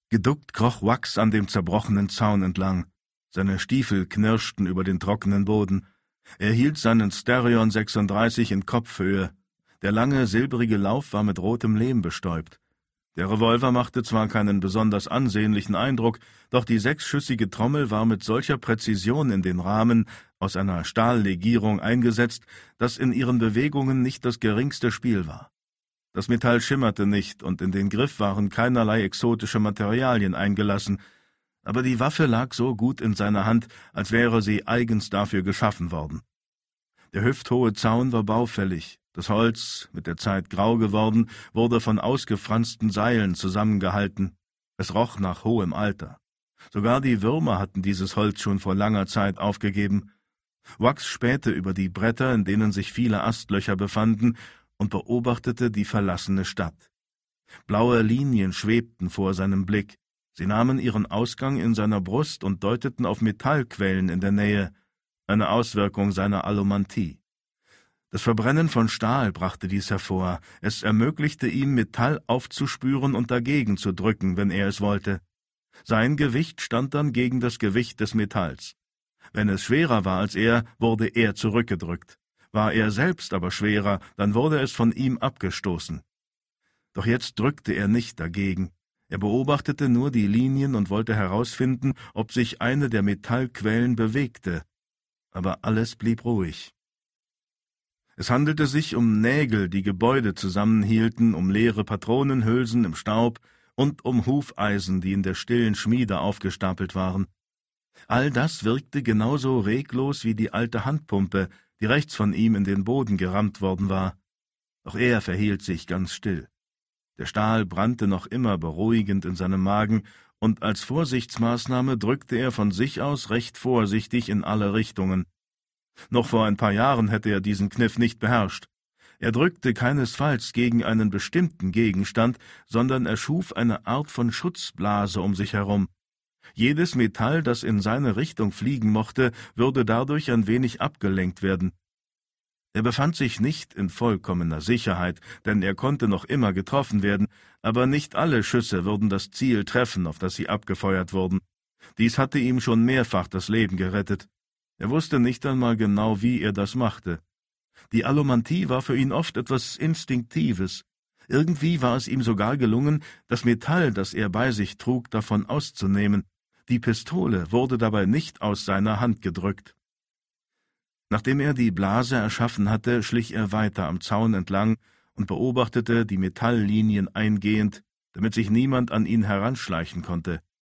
Geduckt kroch Wax an dem zerbrochenen Zaun entlang. Seine Stiefel knirschten über den trockenen Boden. Er hielt seinen Sterion 36 in Kopfhöhe. Der lange, silbrige Lauf war mit rotem Lehm bestäubt. Der Revolver machte zwar keinen besonders ansehnlichen Eindruck, doch die 6-schüssige Trommel war mit solcher Präzision in den Rahmen aus einer Stahllegierung eingesetzt, dass in ihren Bewegungen nicht das geringste Spiel war. Das Metall schimmerte nicht, und in den Griff waren keinerlei exotische Materialien eingelassen, aber die Waffe lag so gut in seiner Hand, als wäre sie eigens dafür geschaffen worden. Der hüfthohe Zaun war baufällig. Das Holz, mit der Zeit grau geworden, wurde von ausgefransten Seilen zusammengehalten. Es roch nach hohem Alter. Sogar die Würmer hatten dieses Holz schon vor langer Zeit aufgegeben. Wax spähte über die Bretter, in denen sich viele Astlöcher befanden, und beobachtete die verlassene Stadt. Blaue Linien schwebten vor seinem Blick. Sie nahmen ihren Ausgang in seiner Brust und deuteten auf Metallquellen in der Nähe, eine Auswirkung seiner Allomantie. Das Verbrennen von Stahl brachte dies hervor. Es ermöglichte ihm, Metall aufzuspüren und dagegen zu drücken, wenn er es wollte. Sein Gewicht stand dann gegen das Gewicht des Metalls. Wenn es schwerer war als er, wurde er zurückgedrückt. War er selbst aber schwerer, dann wurde es von ihm abgestoßen. Doch jetzt drückte er nicht dagegen. Er beobachtete nur die Linien und wollte herausfinden, ob sich eine der Metallquellen bewegte. Aber alles blieb ruhig. Es handelte sich um Nägel, die Gebäude zusammenhielten, um leere Patronenhülsen im Staub und um Hufeisen, die in der stillen Schmiede aufgestapelt waren. All das wirkte genauso reglos wie die alte Handpumpe, die rechts von ihm in den Boden gerammt worden war. Doch er verhielt sich ganz still. Der Stahl brannte noch immer beruhigend in seinem Magen, und als Vorsichtsmaßnahme drückte er von sich aus recht vorsichtig in alle Richtungen. Noch vor ein paar Jahren hätte er diesen Kniff nicht beherrscht. Er drückte keinesfalls gegen einen bestimmten Gegenstand, sondern erschuf eine Art von Schutzblase um sich herum. Jedes Metall, das in seine Richtung fliegen mochte, würde dadurch ein wenig abgelenkt werden. Er befand sich nicht in vollkommener Sicherheit, denn er konnte noch immer getroffen werden, aber nicht alle Schüsse würden das Ziel treffen, auf das sie abgefeuert wurden. Dies hatte ihm schon mehrfach das Leben gerettet. Er wusste nicht einmal genau, wie er das machte. Die Allomantie war für ihn oft etwas Instinktives. Irgendwie war es ihm sogar gelungen, das Metall, das er bei sich trug, davon auszunehmen. Die Pistole wurde dabei nicht aus seiner Hand gedrückt. Nachdem er die Blase erschaffen hatte, schlich er weiter am Zaun entlang und beobachtete die Metalllinien eingehend, damit sich niemand an ihn heranschleichen konnte.